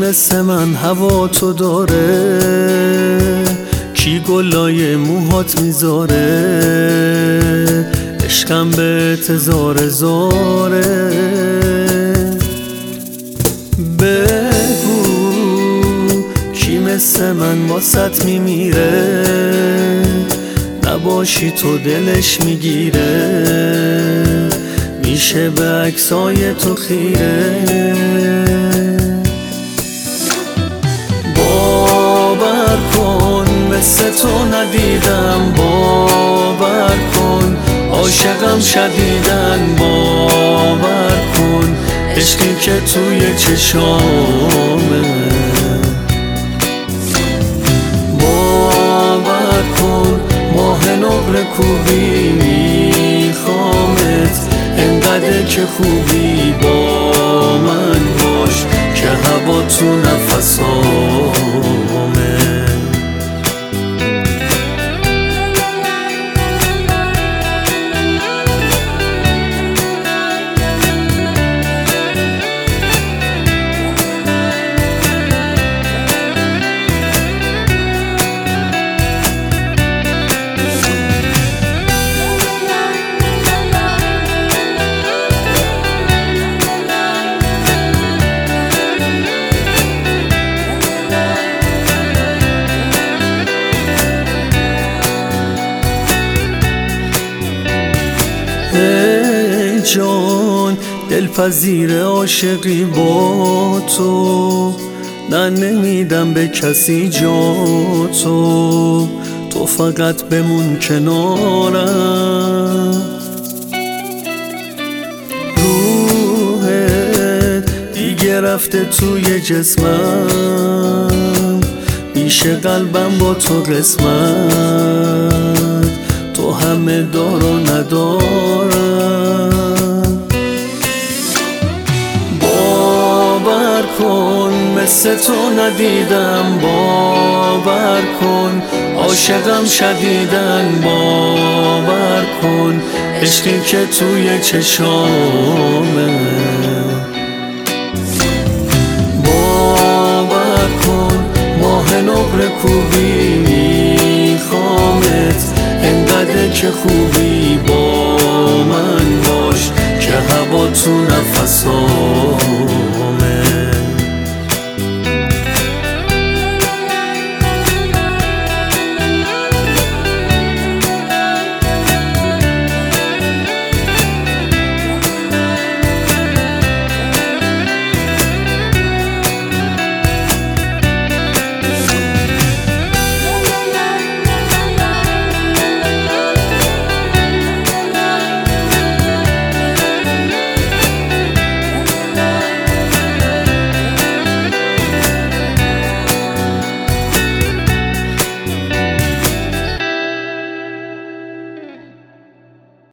مثل من هوا تو داره؟ کی گلای موهات میذاره؟ عشقم به تزاره زاره. بگو کی مثل من واسط میمیره؟ نباشی تو دلش میگیره، میشه به عکسای تو خیره. باور کن مثل تو ندیدم، باور کن عاشقم شدیدن، باور کن عشقی که توی چشامه. باور کن ماه نقره کوبی میخوامت، انقدر که خوبی با من باش که هوا تو نفسامه. ای جان دلپذیر عاشقی با تو، نه نمیدم به کسی جا تو، تو فقط بمون کنارم. روحت دیگه رفته توی جسمم، میشه قلبم با تو قسمت، تو همه دار و ندارم. باور کن مثل تو ندیدم، باور کن عاشقم شدیدن، باور کن عشقی که توی چشامه. باور کن ماه نقره کوبی میخوامت، انقدر که خوبی با من باش که هوا تو نفسام.